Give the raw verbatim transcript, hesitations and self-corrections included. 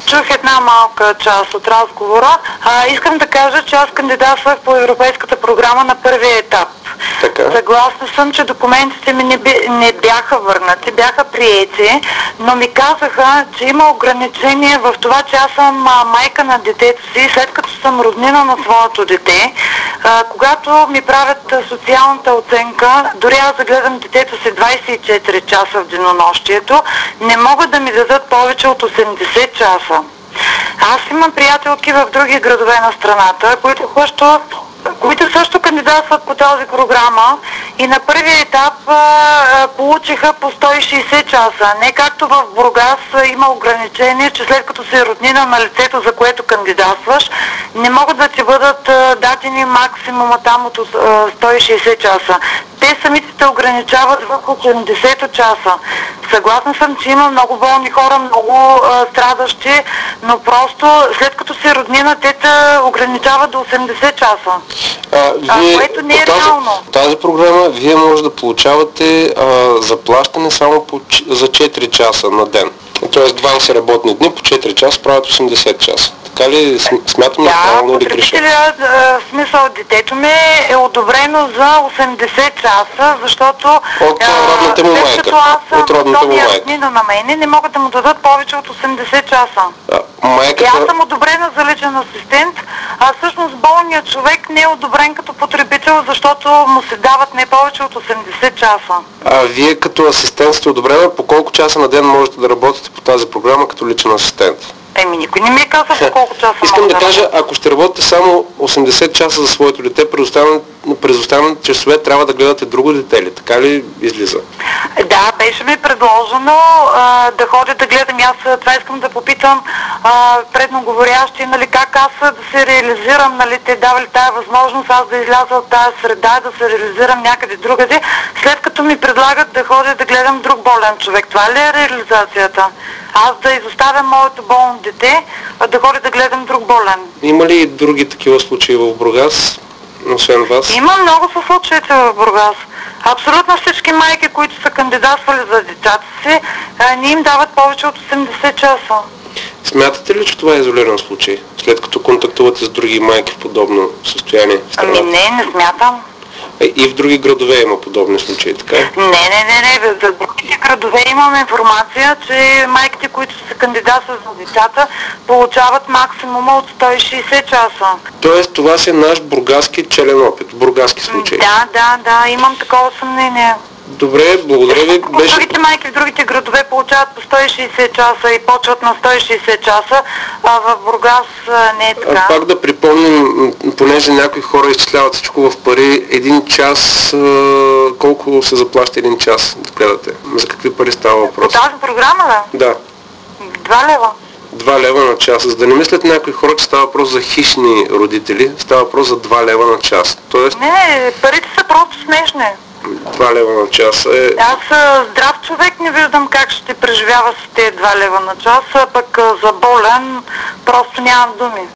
чух една малка част от разговора. А, искам да кажа, че аз кандидатствах по европейската програма на първия етап. Така. Съгласна съм, че документите ми не, би, не бяха върнати, бяха приети, но ми казаха, че има ограничение в това, че аз съм а, майка на детето си, след като съм роднина на своето дете. А, когато ми правят а, социалната оценка, дори аз да гледам детето си двайсет и четири часа в денонощието, не могат да ми дадат повече от осемдесет часа. Аз имам приятелки в други градове на страната, които също, които също кандидатстват по тази програма и на първия етап а, а, получиха по сто и шейсет часа. Не както в Бургас а, има ограничение, че след като си роднина на лицето, за което кандидатстваш, не могат да ти бъдат а, дадени максимума там от а, сто и шейсет часа. Те самите те ограничават в осемдесет часа. Съгласна съм, че има много болни хора, много а, страдащи, но просто след като си роднина, те те ограничават до осемдесет часа. А, вие, а, което не е тази, реално. Тази програма вие може да получавате а, заплащане само по, за четири часа на ден. Тоест двайсет работни дни по четири часа правят осемдесет часа. Така ли смятам да, правилно или греша? Да, в смисъл детето ми е одобрено за осемдесет часа, защото от родната му майка. Аз съм роднина на мене, не могат да му дадат повече от осемдесет часа. А, майката... И аз съм одобрена за личен асистент, а всъщност болният човек не е одобрен като потребител, защото му се дават не повече от осемдесет часа. А вие като асистент сте одобрена, по колко часа на ден можете да работите по тази програма като личен асистент? Еми, никой не ми е казал по колко часа. Искам да да кажа, ако ще работите само осемдесет часа за своето дете, през останалите часове трябва да гледате друго дете ли? Така ли излиза? Да, беше ми предложено а, да ходя да гледам. Аз това искам да попитам а, предноговорящи, нали, как аз да се реализирам, нали, те давали тая възможност аз да изляза от тая среда, да се реализирам някъде другаде, след като ми предлагат да ходя да гледам друг болен човек. Това ли е реализацията? Аз да изоставям моето болно дете, а да ходя да гледам друг болен. Има ли други такива случаи в Бургас, освен вас? Има много са случаите в Бургас. Абсолютно всички майки, които са кандидатствали за децата си, не им дават повече от осемдесет часа. Смятате ли, че това е изолиран случай, след като контактувате с други майки в подобно състояние в страната? Ами не, не смятам. И в други градове има подобни случаи, така? Не, не, не, не. За другите градове имаме информация, че майките, които са кандидатстват за децата, получават максимума от сто и шейсет часа. Тоест това си е наш бургаски челен опит, бургаски случай. Да, да, да, имам такова съмнение. Добре, благодаря ви. Беше... Другите майки в другите градове получават по сто и шейсет часа и почват на сто и шейсет часа, а в Бургас не е така. А пак да припомним, понеже някои хора изчисляват всичко в пари, един час, колко се заплаща един час да гледате? За какви пари става въпрос? По тази програма, да? Да. Два лева. Два лева на час. За да не мислят някои хора, че става въпрос за хищни родители, става въпрос за два лева на час. Тоест... Не, парите са просто смешни. два лева на час е... Аз здрав човек не виждам как ще преживява с тези два лева на час, а пък за болен просто нямам думи.